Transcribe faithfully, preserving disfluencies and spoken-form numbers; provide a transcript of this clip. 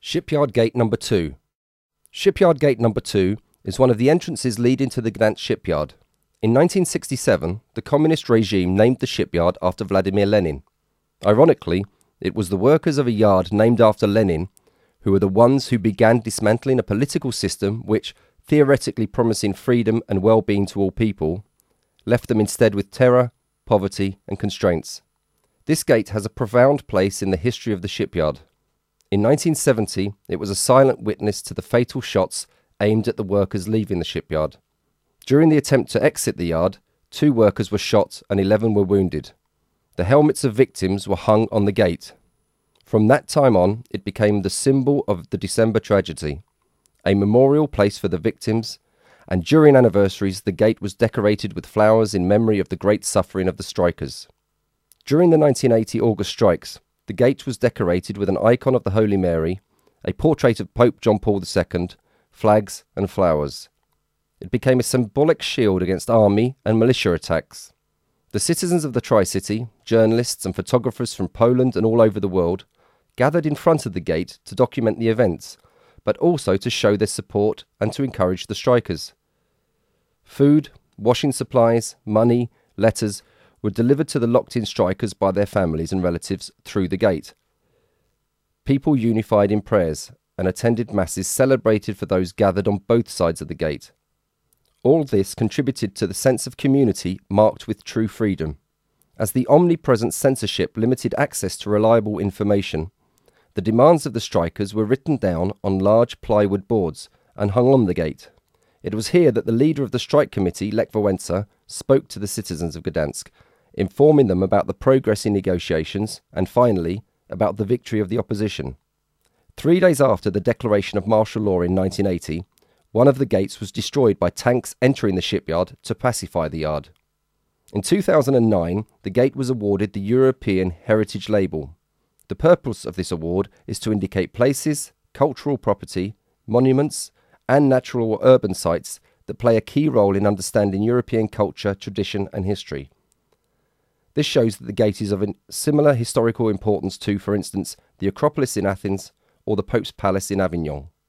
Shipyard Gate Number two. Shipyard Gate Number two is one of the entrances leading to the Gdansk shipyard. In nineteen sixty-seven, the communist regime named the shipyard after Vladimir Lenin. Ironically, it was the workers of a yard named after Lenin who were the ones who began dismantling a political system which, theoretically promising freedom and well-being to all people, left them instead with terror, poverty and constraints. This gate has a profound place in the history of the shipyard. In nineteen seventy, it was a silent witness to the fatal shots aimed at the workers leaving the shipyard. During the attempt to exit the yard, two workers were shot and eleven were wounded. The helmets of victims were hung on the gate. From that time on, it became the symbol of the December tragedy, a memorial place for the victims, and during anniversaries the gate was decorated with flowers in memory of the great suffering of the strikers. During the nineteen eighty August strikes, the gate was decorated with an icon of the Holy Mary, a portrait of Pope John Paul the Second, flags and flowers. It became a symbolic shield against army and militia attacks. The citizens of the Tri-City, journalists and photographers from Poland and all over the world, gathered in front of the gate to document the events, but also to show their support and to encourage the strikers. Food, washing supplies, money, letters were delivered to the locked-in strikers by their families and relatives through the gate. People unified in prayers and attended masses celebrated for those gathered on both sides of the gate. All this contributed to the sense of community marked with true freedom. As the omnipresent censorship limited access to reliable information, the demands of the strikers were written down on large plywood boards and hung on the gate. It was here that the leader of the strike committee, Lech Wałęsa, spoke to the citizens of Gdansk, informing them about the progress in negotiations and, finally, about the victory of the opposition. Three days after the declaration of martial law in nineteen eighty, one of the gates was destroyed by tanks entering the shipyard to pacify the yard. In two thousand nine, the gate was awarded the European Heritage Label. The purpose of this award is to indicate places, cultural property, monuments, and natural or urban sites that play a key role in understanding European culture, tradition, and history. This shows that the gate is of a similar historical importance to, for instance, the Acropolis in Athens or the Pope's Palace in Avignon.